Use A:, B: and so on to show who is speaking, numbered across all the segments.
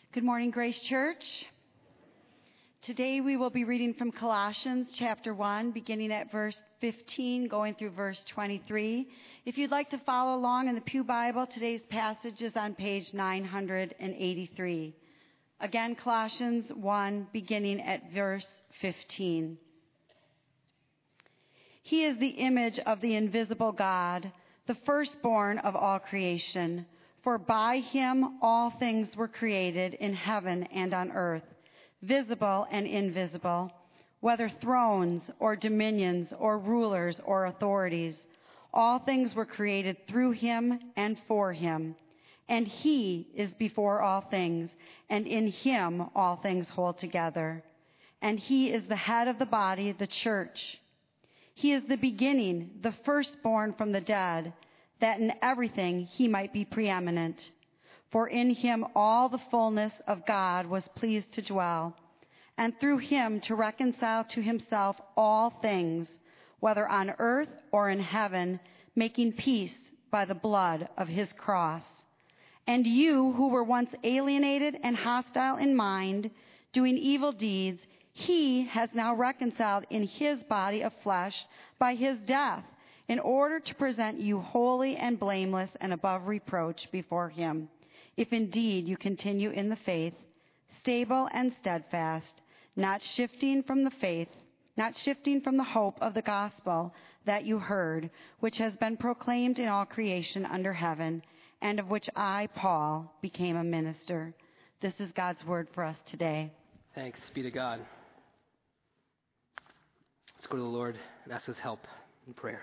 A: Good morning, Grace Church. Today we will be reading from Colossians chapter 1, beginning at verse 15, going through verse 23. If you'd like to follow along in the Pew Bible, today's passage is on page 983. Again, Colossians 1, beginning at verse 15. He is the image of the invisible God, the firstborn of all creation. For by him all things were created in heaven and on earth, visible and invisible, whether thrones or dominions or rulers or authorities. All things were created through him and for him. And he is before all things, and in him all things hold together. And he is the head of the body, the church. He is the beginning, the firstborn from the dead, that in everything he might be preeminent. For in him all the fullness of God was pleased to dwell, and through him to reconcile to himself all things, whether on earth or in heaven, making peace by the blood of his cross. And you who were once alienated and hostile in mind, doing evil deeds, he has now reconciled in his body of flesh by his death, in order to present you holy and blameless and above reproach before him, if indeed you continue in the faith, stable and steadfast, not shifting from the hope of the gospel that you heard, which has been proclaimed in all creation under heaven, and of which I, Paul, became a minister. This is God's word for us today.
B: Thanks be to God. Let's go to the Lord and ask his help in prayer.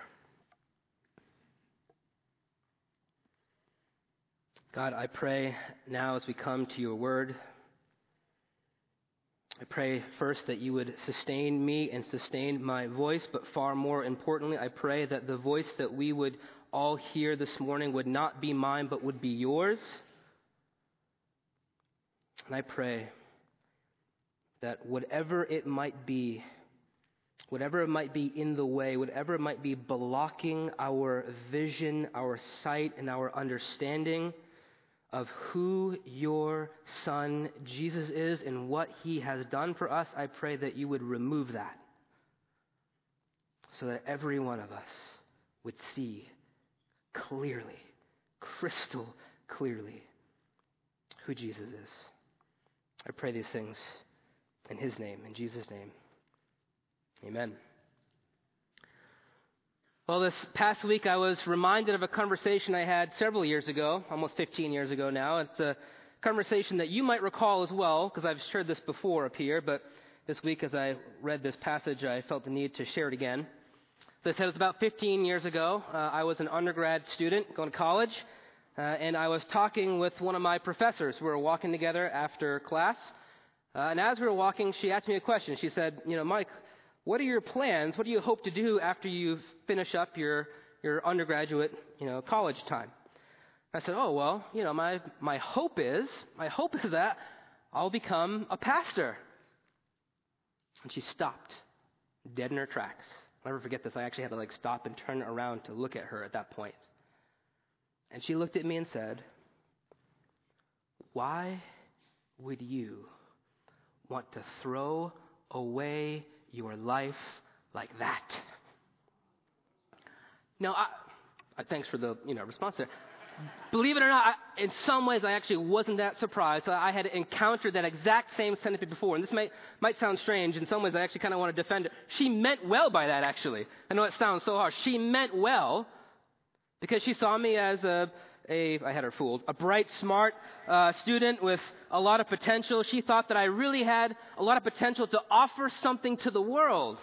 B: God, I pray now as we come to your word, I pray first that you would sustain me and sustain my voice, but far more importantly, I pray that the voice that we would all hear this morning would not be mine, but would be yours. And I pray that whatever it might be in the way, whatever it might be blocking our vision, our sight, and our understanding of who your Son Jesus is and what he has done for us, I pray that you would remove that so that every one of us would see clearly, crystal clearly, who Jesus is. I pray these things in his name, in Jesus' name. Amen. Well, this past week I was reminded of a conversation I had several years ago, almost 15 years ago now. It's a conversation that you might recall as well, because I've shared this before up here, but this week as I read this passage, I felt the need to share it again. So I said it was about 15 years ago. I was an undergrad student going to college, and I was talking with one of my professors. We were walking together after class, and as we were walking, she asked me a question. She said, Mike, what are your plans? What do you hope to do after you finish up your undergraduate, college time? I said, my hope is that I'll become a pastor. And she stopped, dead in her tracks. I'll never forget this. I actually had to stop and turn around to look at her at that point. And she looked at me and said, "Why would you want to throw away your life like that?" Now, thanks for the response there. Believe it or not, in some ways I actually wasn't that surprised. I had encountered that exact same sentiment before, and this might sound strange. In some ways I actually kind of want to defend it. She meant well by that, actually. I know it sounds so harsh. She meant well because she saw me as I had her fooled, a bright, smart student with a lot of potential. She thought that I really had a lot of potential to offer something to the world.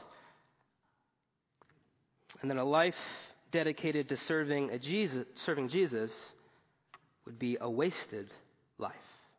B: And then a life dedicated to serving Jesus would be a wasted life.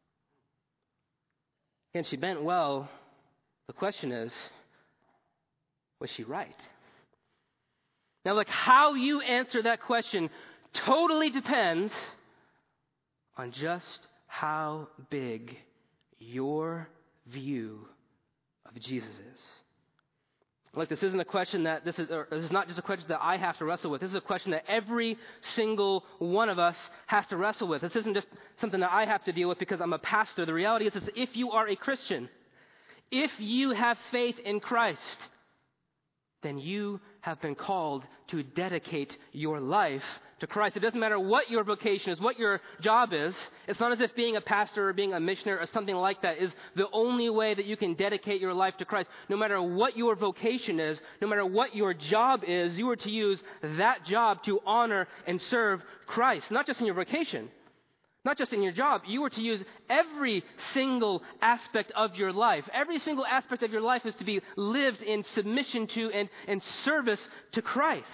B: And she meant well. The question is, was she right? Now, how you answer that question totally depends on just how big your view of Jesus is. Like, this isn't a question that this is not just a question that I have to wrestle with. This is a question that every single one of us has to wrestle with. This isn't just something that I have to deal with because I'm a pastor. The reality is if you are a Christian, if you have faith in Christ, then you have been called to dedicate your life to Christ. It doesn't matter what your vocation is, what your job is. It's not as if being a pastor or being a missionary or something like that is the only way that you can dedicate your life to Christ. No matter what your vocation is, no matter what your job is, you are to use that job to honor and serve Christ. Not just in your vocation, not just in your job. You are to use every single aspect of your life. Every single aspect of your life is to be lived in submission to and service to Christ.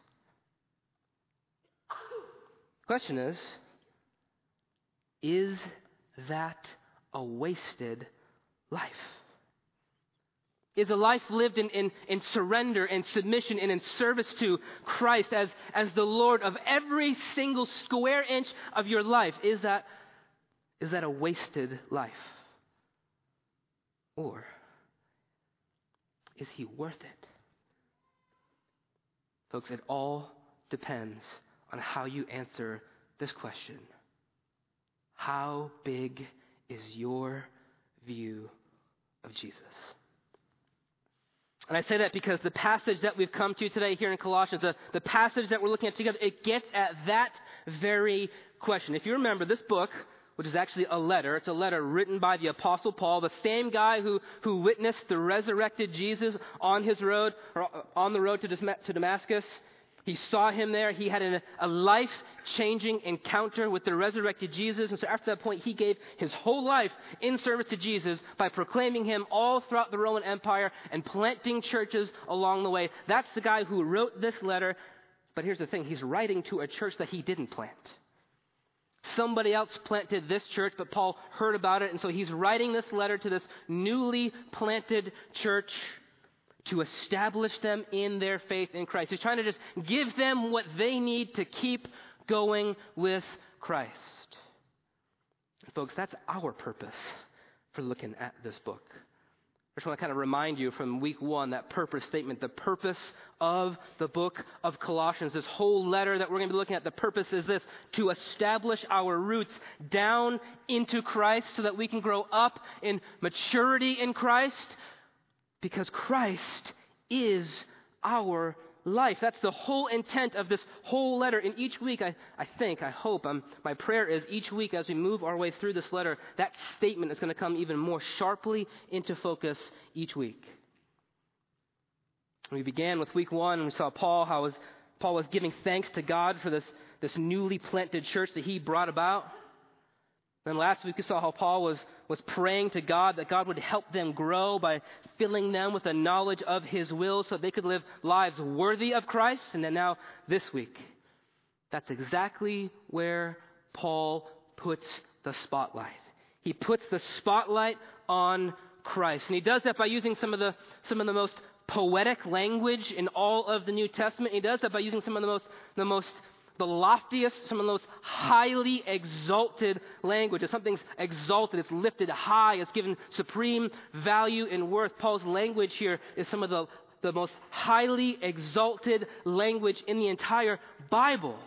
B: Question is that a wasted life? Is a life lived in surrender and submission and in service to Christ as the Lord of every single square inch of your life? Is that a wasted life? Or is he worth it? Folks, it all depends on how you answer this question. How big is your view of Jesus? And I say that because the passage that we've come to today here in Colossians, the passage that we're looking at together, it gets at that very question. If you remember, this book, which is actually a letter, it's a letter written by the Apostle Paul, the same guy who witnessed the resurrected Jesus on his road, or on the road to Damascus. He saw him there. He had a life-changing encounter with the resurrected Jesus. And so after that point, he gave his whole life in service to Jesus by proclaiming him all throughout the Roman Empire and planting churches along the way. That's the guy who wrote this letter. But here's the thing. He's writing to a church that he didn't plant. Somebody else planted this church, but Paul heard about it. And so he's writing this letter to this newly planted church to establish them in their faith in Christ. He's trying to just give them what they need to keep going with Christ. And folks, that's our purpose for looking at this book. I just want to kind of remind you from week 1, that purpose statement, the purpose of the book of Colossians, this whole letter that we're going to be looking at, the purpose is this: to establish our roots down into Christ so that we can grow up in maturity in Christ, because Christ is our life. That's the whole intent of this whole letter. And each week, I hope, my prayer is each week as we move our way through this letter, that statement is going to come even more sharply into focus each week. We began with week 1, and we saw Paul was giving thanks to God for this newly planted church that he brought about. Then last week we saw how Paul was praying to God that God would help them grow by filling them with a knowledge of his will so they could live lives worthy of Christ. And then now this week, that's exactly where Paul puts the spotlight. He puts the spotlight on Christ. And he does that by using some of the most poetic language in all of the New Testament. He does that by using some of the loftiest, some of the most highly exalted language. If something's exalted, it's lifted high, it's given supreme value and worth. Paul's language here is some of the most highly exalted language in the entire Bible.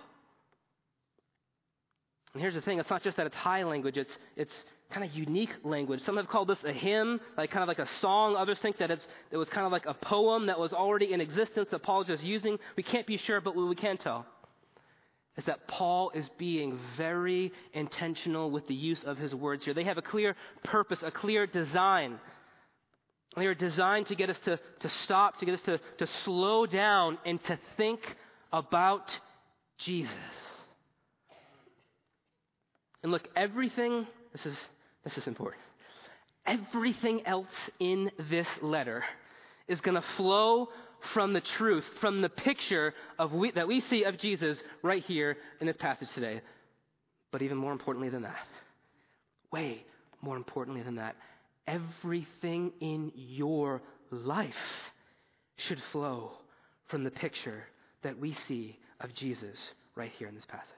B: And here's the thing, it's not just that it's high language, it's kind of unique language. Some have called this a hymn, like kind of like a song. Others think that it was kind of like a poem that was already in existence that Paul is just using. We can't be sure, but what we can tell is that Paul is being very intentional with the use of his words here. They have a clear purpose, a clear design. They are designed to get us to stop, to get us to slow down and to think about Jesus. And look, this is important. Everything else in this letter is going to flow from the truth, from the picture that we see of Jesus right here in this passage today. But even more importantly than that, way more importantly than that, everything in your life should flow from the picture that we see of Jesus right here in this passage.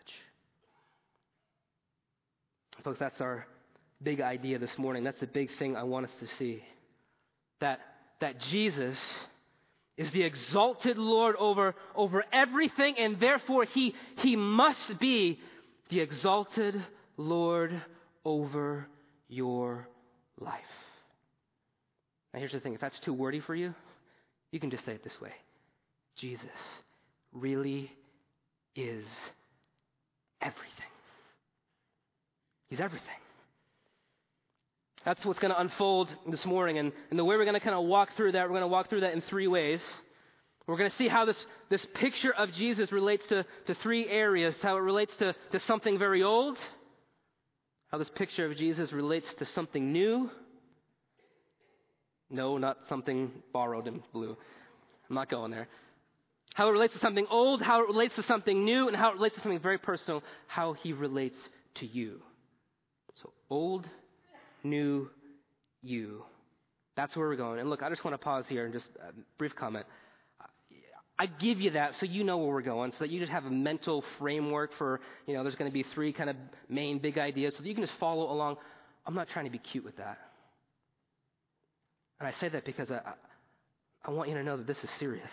B: Folks, that's our big idea this morning. That's the big thing I want us to see. That Jesus is the exalted Lord over everything, and therefore he must be the exalted Lord over your life. Now here's the thing, if that's too wordy for you, you can just say it this way. Jesus really is everything. He's everything. That's what's going to unfold this morning. And the way we're going to kind of walk through that, we're going to walk through that in three ways. We're going to see how this picture of Jesus relates to three areas. How it relates to something very old. How this picture of Jesus relates to something new. No, not something borrowed in blue. I'm not going there. How it relates to something old, how it relates to something new, and how it relates to something very personal, how he relates to you. So old, new, you. That's where we're going. And look, I just want to pause here and just a brief comment. I give you that so you know where we're going, so that you just have a mental framework for, there's going to be three kind of main big ideas, so that you can just follow along. I'm not trying to be cute with that. And I say that because I want you to know that this is serious.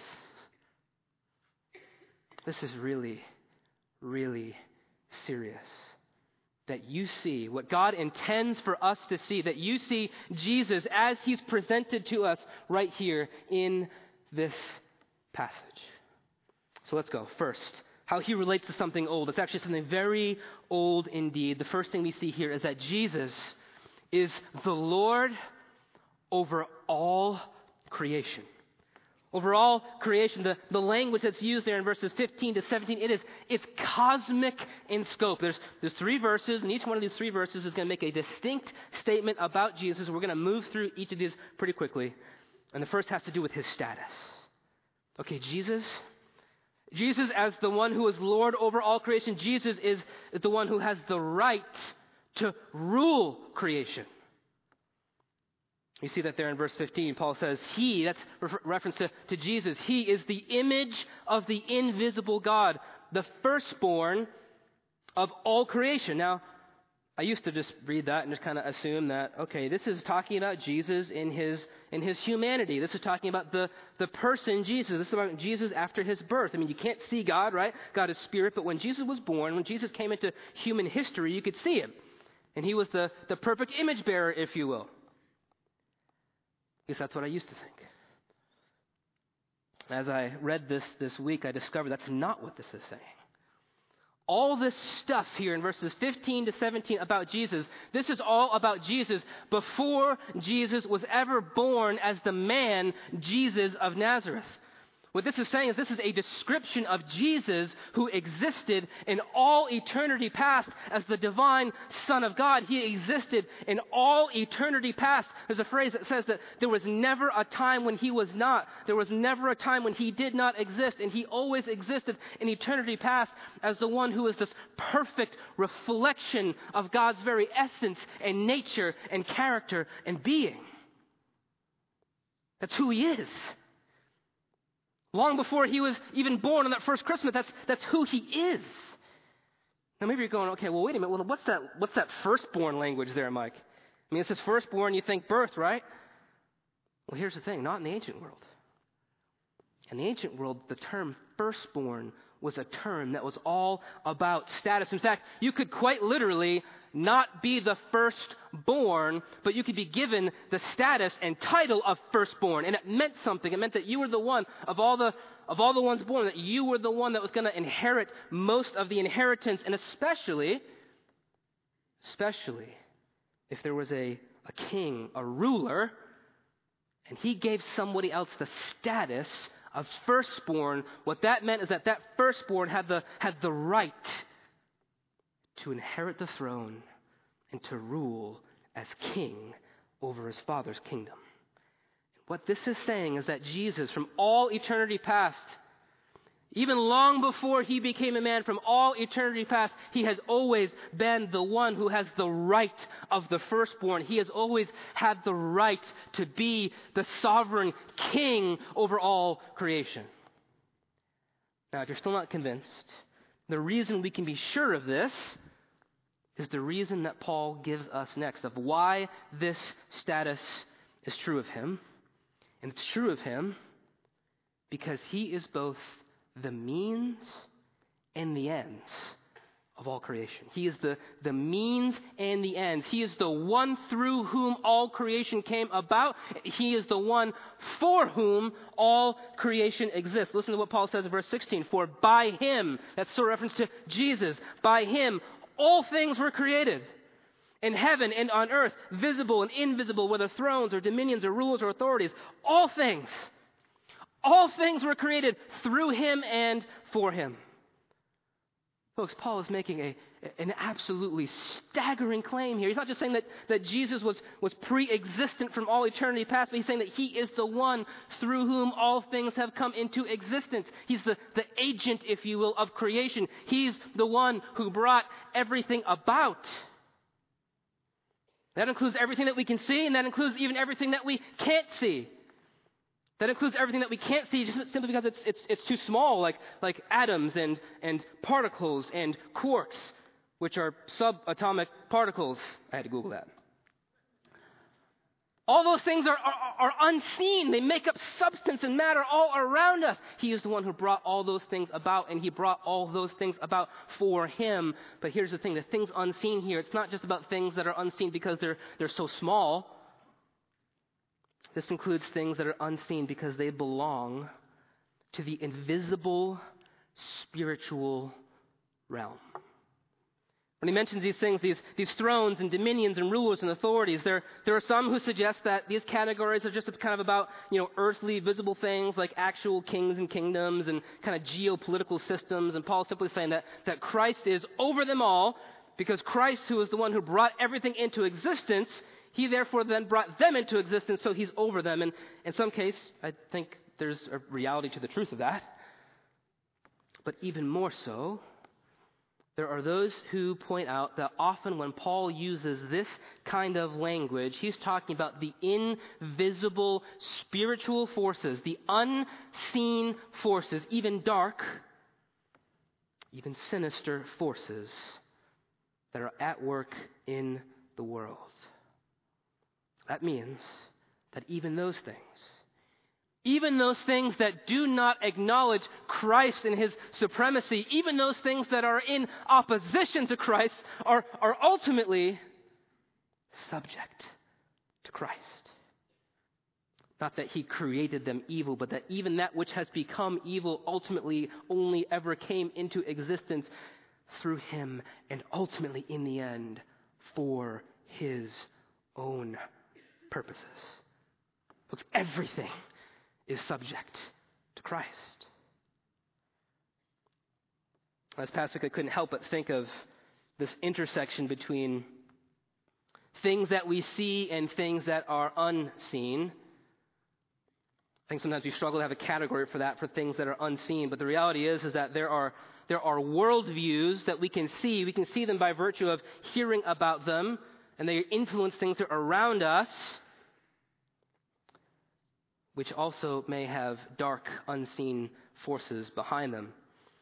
B: This is really, really serious. That you see what God intends for us to see, that you see Jesus as he's presented to us right here in this passage. So let's go. First, how he relates to something old. It's actually something very old indeed. The first thing we see here is that Jesus is the Lord over all creation. Over all creation, the language that's used there in verses 15 to 17, it's cosmic in scope. There's three verses, and each one of these three verses is going to make a distinct statement about Jesus. We're going to move through each of these pretty quickly. And the first has to do with his status. Okay, Jesus as the one who is Lord over all creation, Jesus is the one who has the right to rule creation. You see that there in verse 15. Paul says, he, that's reference to Jesus, he is the image of the invisible God, the firstborn of all creation. Now, I used to just read that and just kind of assume that, okay, this is talking about Jesus in his humanity. This is talking about the person Jesus. This is about Jesus after his birth. I mean, you can't see God, right? God is spirit, but when Jesus was born, when Jesus came into human history, you could see him. And he was the perfect image bearer, if you will. At least that's what I used to think. As I read this week, I discovered that's not what this is saying. All this stuff here in verses 15 to 17 about Jesus, this is all about Jesus before Jesus was ever born as the man Jesus of Nazareth. What this is saying is this is a description of Jesus who existed in all eternity past as the divine Son of God. He existed in all eternity past. There's a phrase that says that there was never a time when he was not. There was never a time when he did not exist, and he always existed in eternity past as the one who is this perfect reflection of God's very essence and nature and character and being. That's who he is. Long before he was even born on that first Christmas, that's who he is. Now maybe you're going, okay, well, wait a minute. Well, what's that firstborn language there, Mike? I mean, it says firstborn, you think birth, right? Well, here's the thing. Not in the ancient world. In the ancient world, the term firstborn was a term that was all about status. In fact, you could quite literally not be the firstborn, but you could be given the status and title of firstborn. And it meant something. It meant that you were the one of all the ones born, that you were the one that was going to inherit most of the inheritance, and especially if there was a king, a ruler, and he gave somebody else the status of firstborn. What that meant is that firstborn had the right to inherit the throne and to rule as king over his Father's kingdom. What this is saying is that Jesus, from all eternity past, even long before he became a man, from all eternity past, he has always been the one who has the right of the firstborn. He has always had the right to be the sovereign king over all creation. Now, if you're still not convinced, the reason we can be sure of this is the reason that Paul gives us next of why this status is true of him. And it's true of him because he is both the means and the ends of all creation. He is the means and the ends. He is the one through whom all creation came about. He is the one for whom all creation exists. Listen to what Paul says in verse 16. For by him, that's a reference to Jesus, by him all things were created. In heaven and on earth, visible and invisible, whether thrones or dominions or rulers or authorities, all things were created through him and for him. Folks, Paul is making an absolutely staggering claim here. He's not just saying that Jesus was pre-existent from all eternity past, but he's saying that he is the one through whom all things have come into existence. He's the agent, if you will, of creation. He's the one who brought everything about. That includes everything that we can see, and that includes even everything that we can't see. That includes everything that we can't see just simply because it's too small, like atoms and particles and quarks, which are subatomic particles. I had to Google that. All those things are unseen. They make up substance and matter all around us. He is the one who brought all those things about, and he brought all those things about for him. But here's the thing, the things unseen here, it's not just about things that are unseen because they're so small. This includes things that are unseen because they belong to the invisible spiritual realm. When he mentions these things, these thrones and dominions and rulers and authorities, there are some who suggest that these categories are just kind of about, earthly, visible things like actual kings and kingdoms and kind of geopolitical systems. And Paul's simply saying that Christ is over them all because Christ, who is the one who brought everything into existence, he therefore then brought them into existence, so he's over them. And in some case, I think there's a reality to the truth of that. But even more so, there are those who point out that often when Paul uses this kind of language, he's talking about the invisible spiritual forces, the unseen forces, even dark, even sinister forces that are at work in the world. That means that even those things that do not acknowledge Christ and his supremacy, even those things that are in opposition to Christ are ultimately subject to Christ. Not that he created them evil, but that even that which has become evil ultimately only ever came into existence through him and ultimately in the end for his own purposes. Because everything is subject to Christ. Last past week, I couldn't help but think of this intersection between things that we see and things that are unseen. I think sometimes we struggle to have a category for that, for things that are unseen. But the reality is that there are worldviews that we can see. We can see them by virtue of hearing about them, and they influence things that are around us, which also may have dark, unseen forces behind them.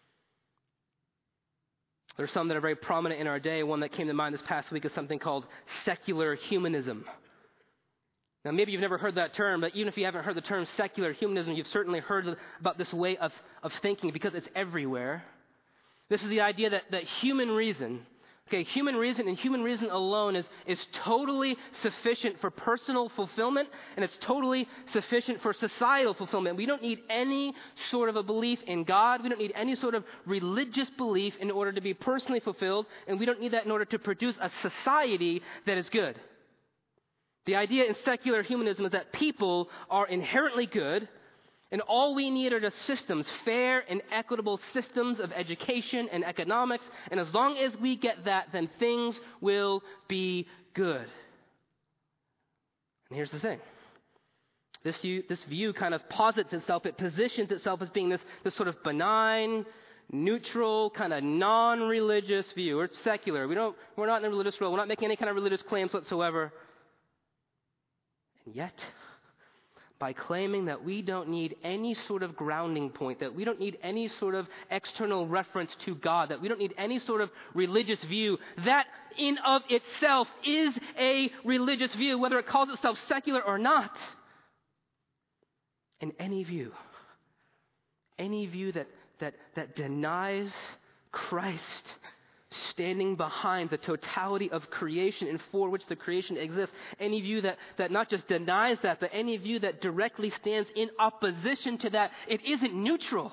B: There's some that are very prominent in our day. One that came to mind this past week is something called secular humanism. Now, maybe you've never heard that term, but even if you haven't heard the term secular humanism, you've certainly heard about this way of thinking because it's everywhere. This is the idea that human reason and human reason alone is totally sufficient for personal fulfillment, and it's totally sufficient for societal fulfillment. We don't need any sort of a belief in God. We don't need any sort of religious belief in order to be personally fulfilled, and we don't need that in order to produce a society that is good. The idea in secular humanism is that people are inherently good, and all we need are just systems, fair and equitable systems of education and economics. And as long as we get that, then things will be good. And here's the thing. This view kind of posits itself, it positions itself as being this sort of benign, neutral, kind of non-religious view. It's secular. We're not in the religious world. We're not making any kind of religious claims whatsoever. And yet, by claiming that we don't need any sort of grounding point, that we don't need any sort of external reference to God, that we don't need any sort of religious view, that in of itself is a religious view, whether it calls itself secular or not. And any view any view that denies Christ standing behind the totality of creation and for which the creation exists, any view that not just denies that, but any view that directly stands in opposition to that, it isn't neutral.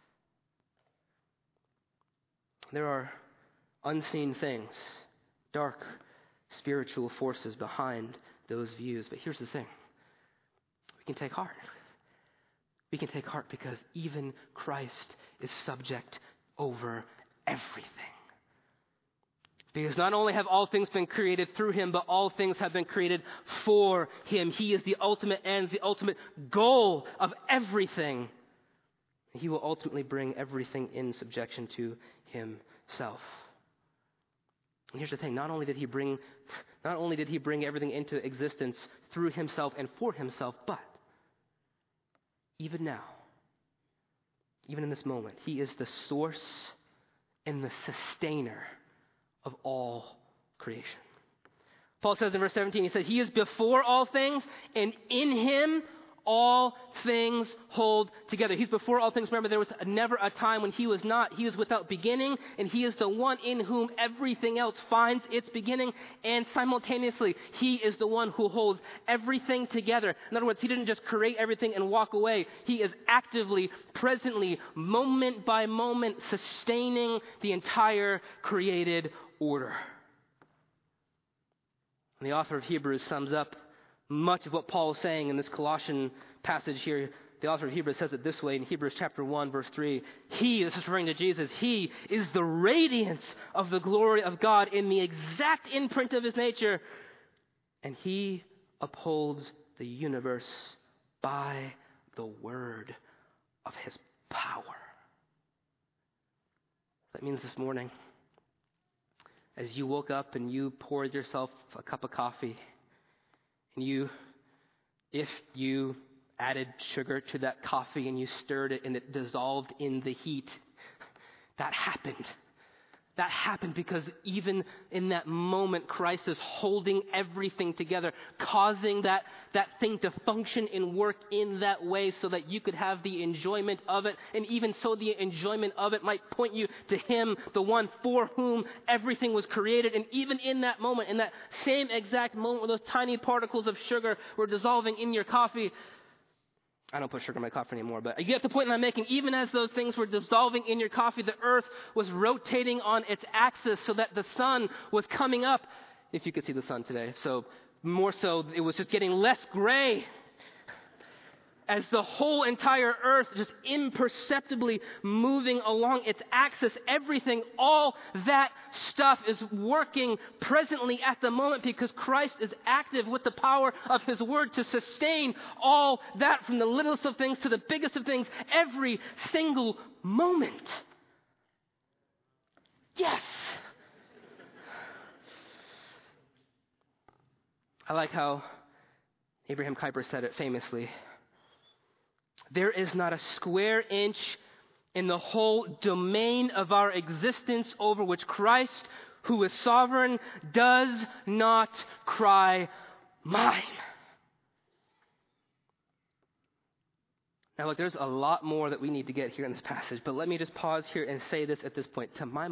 B: There are unseen things, dark spiritual forces behind those views. But here's the thing. We can take heart. We can take heart because even Christ is subject over everything. Because not only have all things been created through him, but all things have been created for him. He is the ultimate end, the ultimate goal of everything. He will ultimately bring everything in subjection to himself. And here's the thing, not only did he bring everything into existence through himself and for himself, but even now, even in this moment, he is the source and the sustainer of all creation. Paul says in verse 17, he says, he is before all things, and in him all things hold together. He's before all things. Remember, there was never a time when he was not. He is without beginning, and he is the one in whom everything else finds its beginning. And simultaneously, he is the one who holds everything together. In other words, he didn't just create everything and walk away. He is actively, presently, moment by moment, sustaining the entire created order. And the author of Hebrews sums up much of what Paul is saying in this Colossian passage here. The author of Hebrews says it this way in Hebrews chapter 1, verse 3. He, this is referring to Jesus, he is the radiance of the glory of God in the exact imprint of his nature. And he upholds the universe by the word of his power. That means this morning, as you woke up and you poured yourself a cup of coffee, and if you added sugar to that coffee and you stirred it and it dissolved in the heat, that happened. That happened because even in that moment, Christ is holding everything together, causing that thing to function and work in that way so that you could have the enjoyment of it. And even so, the enjoyment of it might point you to him, the one for whom everything was created. And even in that moment, in that same exact moment where those tiny particles of sugar were dissolving in your coffee, I don't put sugar in my coffee anymore, but you get the point I'm making. Even as those things were dissolving in your coffee, the earth was rotating on its axis so that the sun was coming up, if you could see the sun today. So more so, it was just getting less gray as the whole entire earth just imperceptibly moving along its axis. Everything, all that stuff is working presently at the moment because Christ is active with the power of his word to sustain all that, from the littlest of things to the biggest of things, every single moment. Yes! I like how Abraham Kuyper said it famously. There is not a square inch in the whole domain of our existence over which Christ, who is sovereign, does not cry, mine. Now look, there's a lot more that we need to get here in this passage, but let me just pause here and say this at this point. To my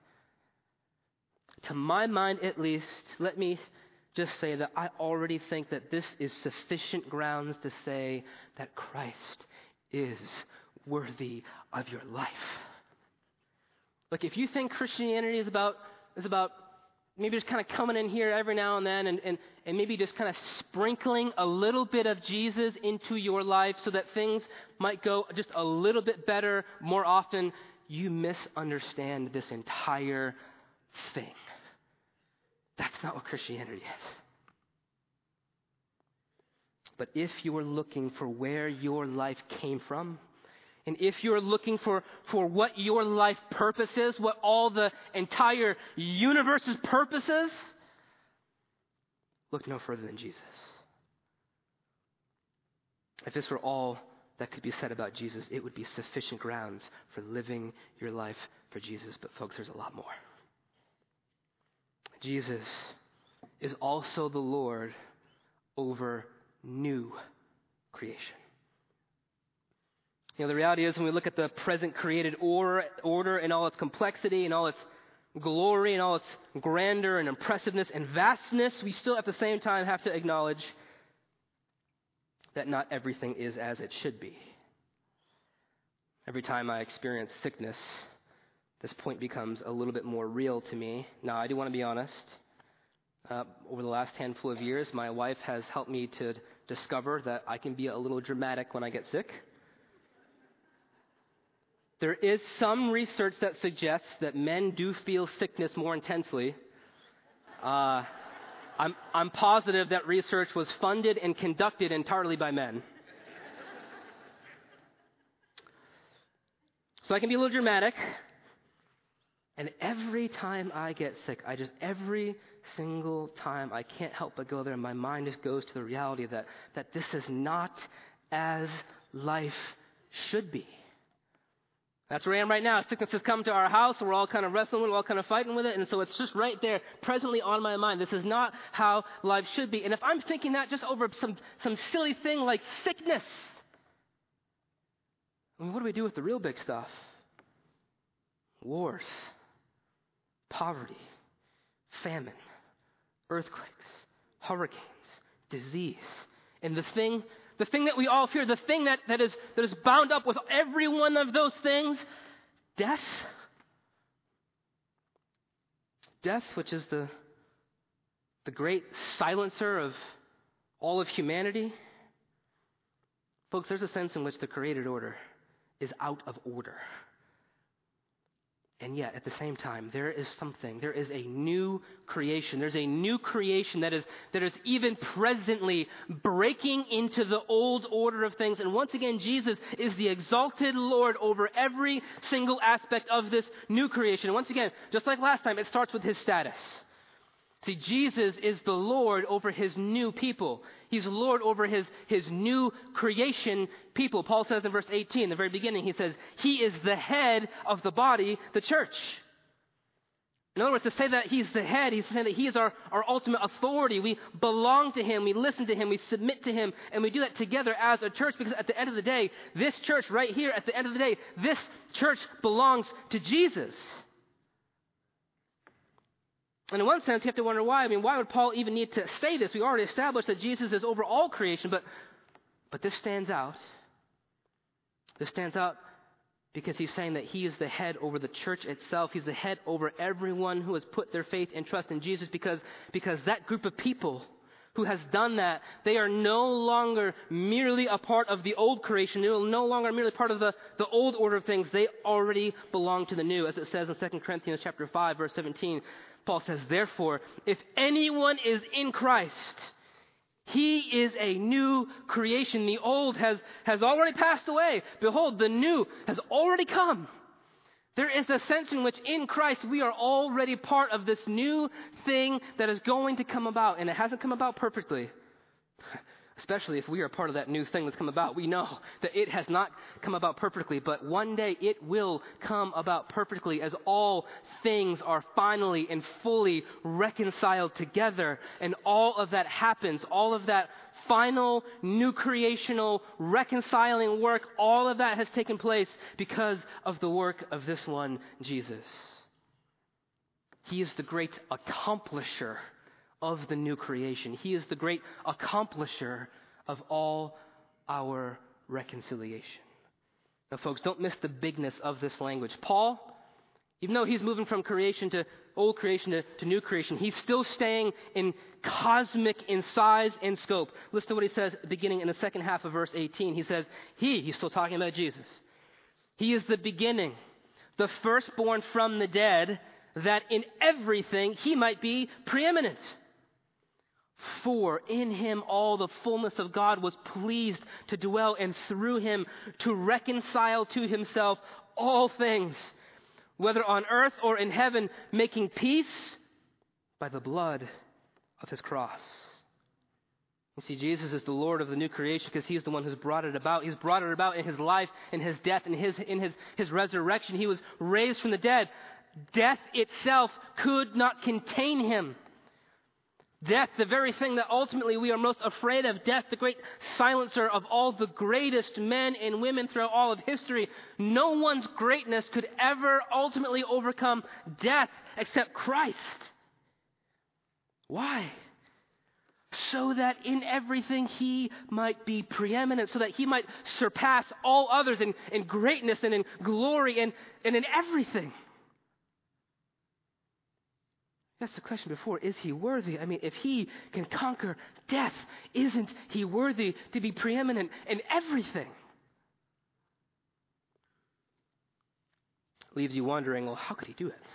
B: mind at least, let me just say that I already think that this is sufficient grounds to say that Christ is worthy of your life. Look, if you think Christianity is about maybe just kind of coming in here every now and then and maybe just kind of sprinkling a little bit of Jesus into your life so that things might go just a little bit better more often, you misunderstand this entire thing. That's not what Christianity is. But if you are looking for where your life came from, and if you're looking for what your life purpose is, what all the entire universe's purpose is, look no further than Jesus. If this were all that could be said about Jesus, it would be sufficient grounds for living your life for Jesus. But folks, there's a lot more. Jesus is also the Lord over new creation. The reality is when we look at the present created order in all its complexity and all its glory and all its grandeur and impressiveness and vastness, we still at the same time have to acknowledge that not everything is as it should be. Every time I experience sickness, this point becomes a little bit more real to me. Now, I do want to be honest. Over the last handful of years, my wife has helped me to discover that I can be a little dramatic when I get sick. There is some research that suggests that men do feel sickness more intensely. I'm positive that research was funded and conducted entirely by men. So I can be a little dramatic. And every time I get sick, every single time, I can't help but go there, and my mind just goes to the reality that this is not as life should be. That's where I am right now. Sickness has come to our house. We're all kind of wrestling with it. We're all kind of fighting with it. And so it's just right there, presently on my mind. This is not how life should be. And if I'm thinking that just over some silly thing like sickness, what do we do with the real big stuff? Wars, poverty, famine, earthquakes, hurricanes, disease. And the thing that we all fear, the thing that is bound up with every one of those things, death. Death, which is the great silencer of all of humanity. Folks, there's a sense in which the created order is out of order. And yet, at the same time, there is a new creation. There's a new creation that is even presently breaking into the old order of things. And once again, Jesus is the exalted Lord over every single aspect of this new creation. And once again, just like last time, it starts with his status. See, Jesus is the Lord over his new people. He's Lord over his new creation people. Paul says in verse 18, the very beginning, he says, he is the head of the body, the church. In other words, to say that he's the head, he's saying that he is our ultimate authority. We belong to him, we listen to him, we submit to him, and we do that together as a church, because at the end of the day, this church right here, at the end of the day, this church belongs to Jesus. And in one sense, you have to wonder why. Why would Paul even need to say this? We already established that Jesus is over all creation, but this stands out. This stands out because he's saying that he is the head over the church itself. He's the head over everyone who has put their faith and trust in Jesus, because that group of people who has done that, they are no longer merely a part of the old creation. They are no longer merely part of the old order of things. They already belong to the new. As it says in 2 Corinthians chapter 5, verse 17, Paul says, therefore, if anyone is in Christ, he is a new creation. The old has already passed away. Behold, the new has already come. There is a sense in which in Christ we are already part of this new thing that is going to come about. And it hasn't come about perfectly. Especially if we are part of that new thing that's come about. We know that it has not come about perfectly, but one day it will come about perfectly as all things are finally and fully reconciled together. And all of that happens, all of that final new creational reconciling work, all of that has taken place because of the work of this one, Jesus. He is the great accomplisher of the new creation. He is the great accomplisher of all our reconciliation. Now, folks, don't miss the bigness of this language. Paul, even though he's moving from creation to old creation to new creation, he's still staying in cosmic in size and scope. Listen to what he says beginning in the second half of verse 18. He says, he's still talking about Jesus. He is the beginning, the firstborn from the dead, that in everything he might be preeminent. For in him all the fullness of God was pleased to dwell, and through him to reconcile to himself all things, whether on earth or in heaven, making peace by the blood of his cross. You see, Jesus is the Lord of the new creation because he's the one who's brought it about. He's brought it about in his life, in his death, in his resurrection. He was raised from the dead. Death itself could not contain him. Death, the very thing that ultimately we are most afraid of, death, the great silencer of all the greatest men and women throughout all of history. No one's greatness could ever ultimately overcome death except Christ. Why? So that in everything he might be preeminent, so that he might surpass all others in greatness and in glory and in everything. That's the question before. Is he worthy? I mean, if he can conquer death, isn't he worthy to be preeminent in everything? Leaves you wondering, well, how could he do it?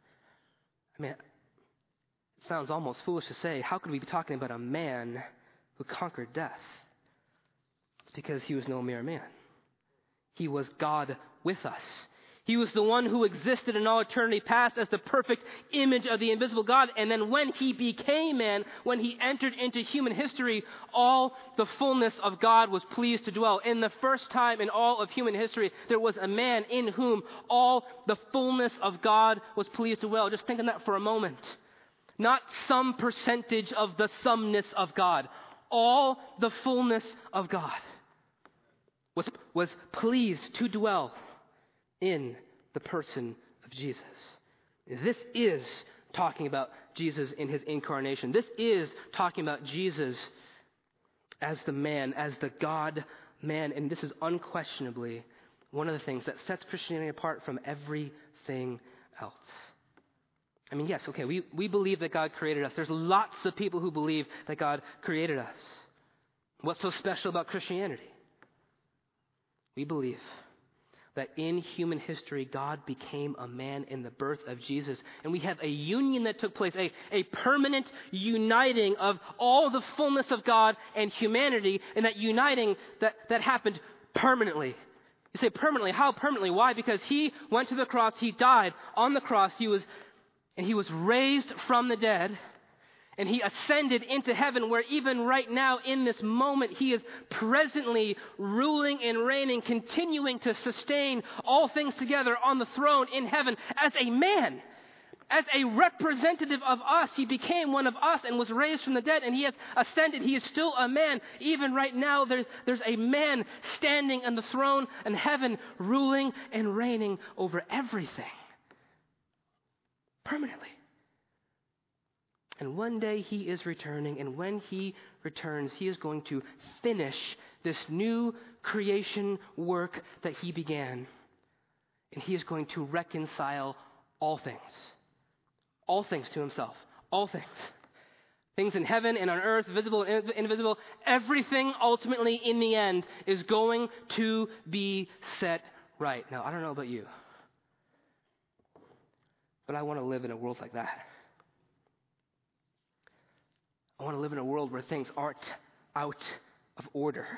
B: I mean, it sounds almost foolish to say, how could we be talking about a man who conquered death? It's because he was no mere man. He was God with us. He was the one who existed in all eternity past as the perfect image of the invisible God. And then when he became man, when he entered into human history, all the fullness of God was pleased to dwell. In the first time in all of human history, there was a man in whom all the fullness of God was pleased to dwell. Just think on that for a moment. Not some percentage of the sumness of God. All the fullness of God was pleased to dwell in the person of Jesus. This is talking about Jesus in his incarnation. This is talking about Jesus as the man, as the God-man. And this is unquestionably one of the things that sets Christianity apart from everything else. I mean, yes, okay, we believe that God created us. There's lots of people who believe that God created us. What's so special about Christianity? We believe that in human history, God became a man in the birth of Jesus. And we have a union that took place, a permanent uniting of all the fullness of God and humanity, and that uniting that happened permanently. You say permanently. How permanently? Why? Because he went to the cross, he died on the cross, he was raised from the dead, and he ascended into heaven, where even right now in this moment he is presently ruling and reigning, continuing to sustain all things together on the throne in heaven as a man. As a representative of us, he became one of us and was raised from the dead, and he has ascended. He is still a man. Even right now there's a man standing on the throne in heaven, ruling and reigning over everything. Permanently. And one day he is returning, and when he returns, he is going to finish this new creation work that he began. And he is going to reconcile all things. All things to himself. All things. Things in heaven and on earth, visible and invisible. Everything ultimately in the end is going to be set right. Now, I don't know about you, but I want to live in a world like that. I want to live in a world where things aren't out of order.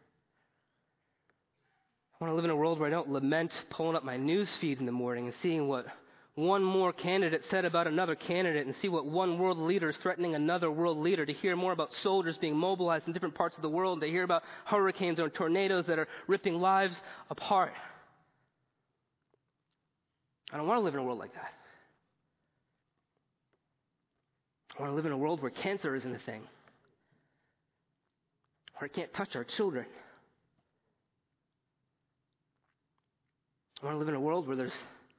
B: I want to live in a world where I don't lament pulling up my news feed in the morning and seeing what one more candidate said about another candidate, and see what one world leader is threatening another world leader, to hear more about soldiers being mobilized in different parts of the world, to hear about hurricanes or tornadoes that are ripping lives apart. I don't want to live in a world like that. I want to live in a world where cancer isn't a thing, where it can't touch our children. I want to live in a world where there's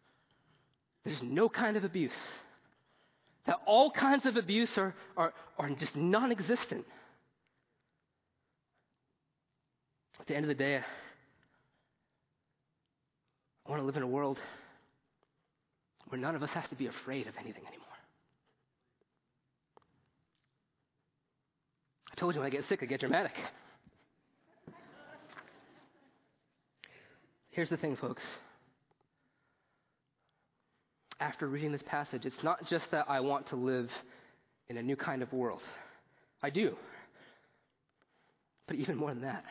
B: no kind of abuse, that all kinds of abuse are just non-existent. At the end of the day, I want to live in a world where none of us has to be afraid of anything anymore. I told you when I get sick, I get dramatic. Here's the thing, folks. After reading this passage, it's not just that I want to live in a new kind of world. I do. But even more than that,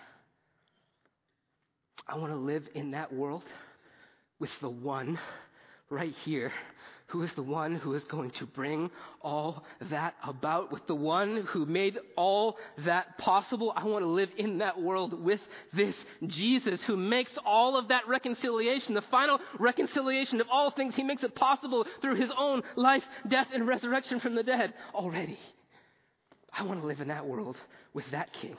B: I want to live in that world with the one right here, who is the one who is going to bring all that about, with the one who made all that possible. I want to live in that world with this Jesus who makes all of that reconciliation, the final reconciliation of all things. He makes it possible through his own life, death, and resurrection from the dead already. I want to live in that world with that king.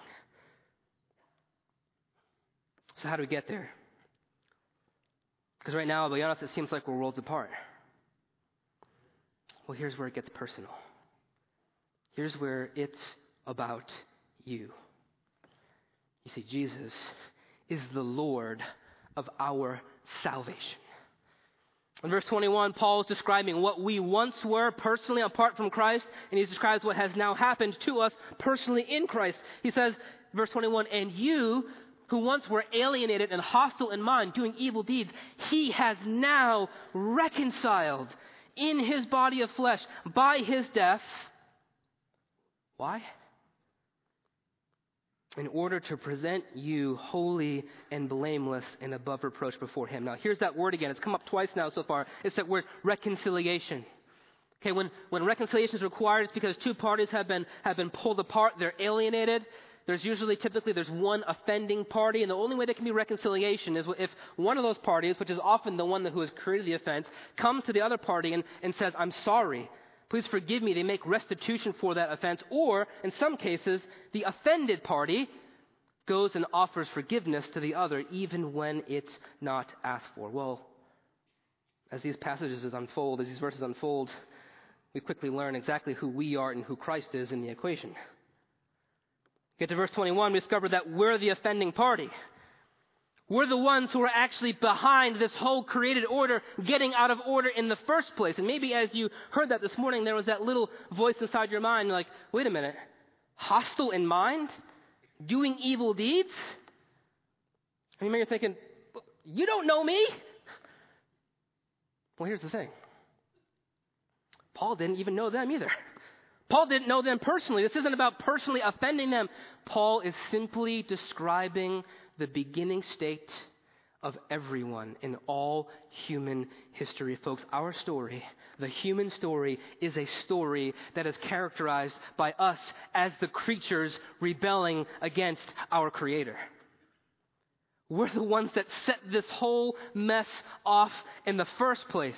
B: So how do we get there? Because right now, I'll be honest, it seems like we're worlds apart. Well, here's where it gets personal. Here's where it's about you. You see, Jesus is the Lord of our salvation. In verse 21, Paul is describing what we once were personally apart from Christ, and he describes what has now happened to us personally in Christ. He says, verse 21, and you who once were alienated and hostile in mind, doing evil deeds, he has now reconciled in his body of flesh by his death. Why? In order to present you holy and blameless and above reproach before him. Now, here's that word again. It's come up twice now so far. It's that word reconciliation. Okay, when reconciliation is required, it's because two parties have been pulled apart. They're alienated. There's typically one offending party, and the only way there can be reconciliation is if one of those parties, which is often the one who has created the offense, comes to the other party and says, I'm sorry. Please forgive me. They make restitution for that offense. Or, in some cases, the offended party goes and offers forgiveness to the other, even when it's not asked for. Well, as these passages unfold, as these verses unfold, we quickly learn exactly who we are and who Christ is in the equation. Get to verse 21, we discover that we're the offending party. We're the ones who are actually behind this whole created order getting out of order in the first place. And maybe as you heard that this morning, there was that little voice inside your mind like, wait a minute, hostile in mind? Doing evil deeds? And maybe you're thinking, you don't know me? Well, here's the thing. Paul didn't even know them either. Paul didn't know them personally. This isn't about personally offending them. Paul is simply describing the beginning state of everyone in all human history. Folks, our story, the human story, is a story that is characterized by us as the creatures rebelling against our Creator. We're the ones that set this whole mess off in the first place.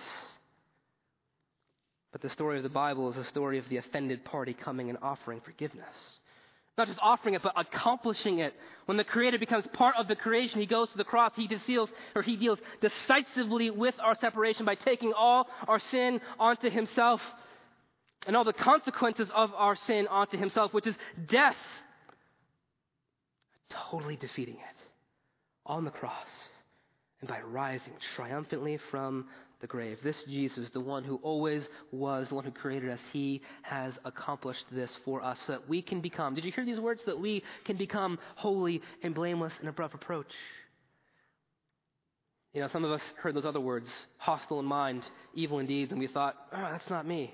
B: But the story of the Bible is a story of the offended party coming and offering forgiveness. Not just offering it, but accomplishing it. When the Creator becomes part of the creation, he goes to the cross. He deals decisively with our separation by taking all our sin onto himself and all the consequences of our sin onto himself, which is death. Totally defeating it on the cross and by rising triumphantly from the grave. This Jesus, the one who always was, the one who created us, he has accomplished this for us so that we can become, did you hear these words? That we can become holy and blameless and above reproach. You know, some of us heard those other words, hostile in mind, evil in deeds, and we thought, that's not me.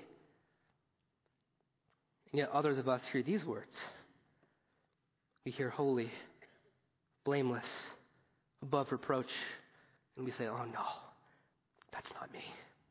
B: And yet others of us hear these words. We hear holy, blameless, above reproach, and we say, oh no. That's not me.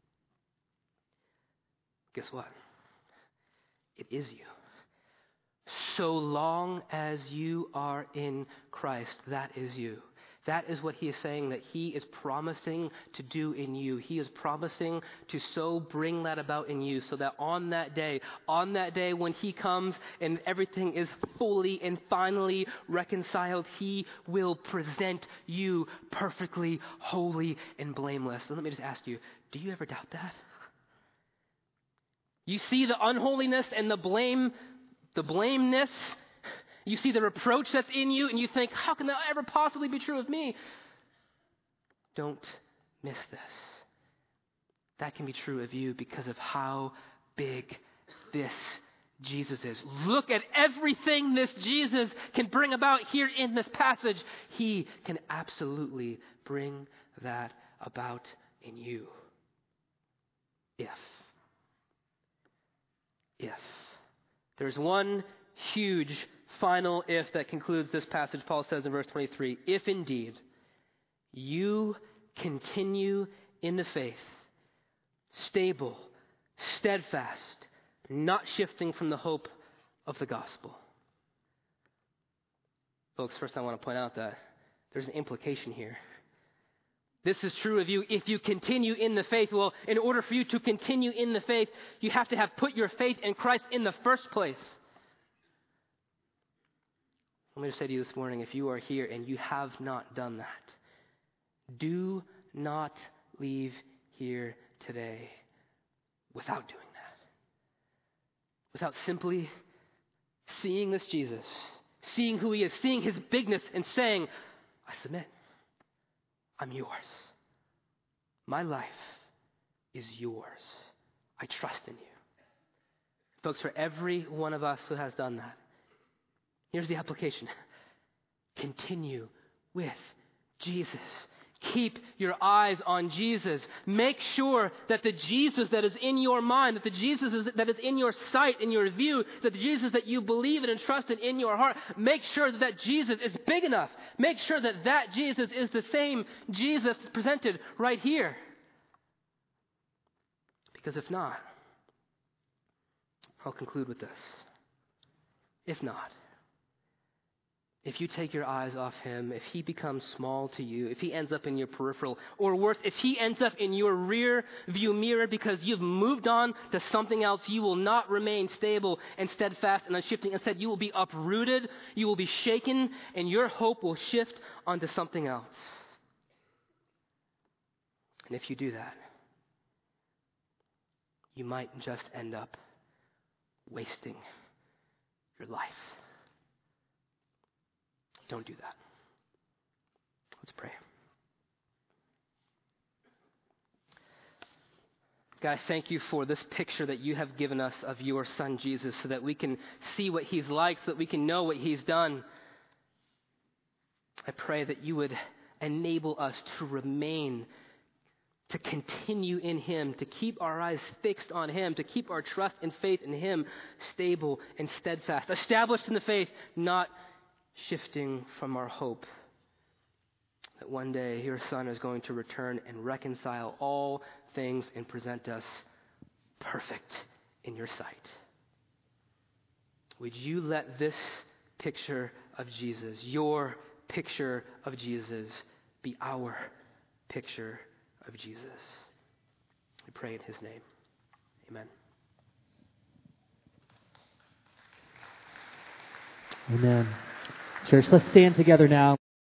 B: Guess what? It is you. So long as you are in Christ, that is you. That is what he is saying that he is promising to do in you. He is promising to so bring that about in you so that on that day when he comes and everything is fully and finally reconciled, he will present you perfectly holy and blameless. So let me just ask you, do you ever doubt that? You see the unholiness and the blameless. You see the reproach that's in you, and you think, how can that ever possibly be true of me? Don't miss this. That can be true of you because of how big this Jesus is. Look at everything this Jesus can bring about here in this passage. He can absolutely bring that about in you. If. There's one huge final if that concludes this passage. Paul says in verse 23, if indeed you continue in the faith, stable, steadfast, not shifting from the hope of the gospel. Folks, first I want to point out that there's an implication here. This is true of you if you continue in the faith. Well, in order for you to continue in the faith, you have to have put your faith in Christ in the first place. Let me just say to you this morning, if you are here and you have not done that, do not leave here today without doing that. Without simply seeing this Jesus, seeing who he is, seeing his bigness, and saying, I submit. I'm yours. My life is yours. I trust in you. Folks, for every one of us who has done that, here's the application. Continue with Jesus. Keep your eyes on Jesus. Make sure that the Jesus that is in your mind, that the Jesus that is in your sight, in your view, that the Jesus that you believe in and trust in your heart, make sure that that Jesus is big enough. Make sure that that Jesus is the same Jesus presented right here. Because if not, I'll conclude with this. If not, if you take your eyes off him, if he becomes small to you, if he ends up in your peripheral, or worse, if he ends up in your rear view mirror because you've moved on to something else, you will not remain stable and steadfast and unshifting. Instead, you will be uprooted, you will be shaken, and your hope will shift onto something else. And if you do that, you might just end up wasting your life. Don't do that. Let's pray. God, thank you for this picture that you have given us of your Son, Jesus, so that we can see what he's like, so that we can know what he's done. I pray that you would enable us to remain, to continue in him, to keep our eyes fixed on him, to keep our trust and faith in him stable and steadfast, established in the faith, not shifting from our hope that one day your Son is going to return and reconcile all things and present us perfect in your sight. Would you let this picture of Jesus, your picture of Jesus, be our picture of Jesus? We pray in his name. Amen.
C: Amen. Church, let's stand together now.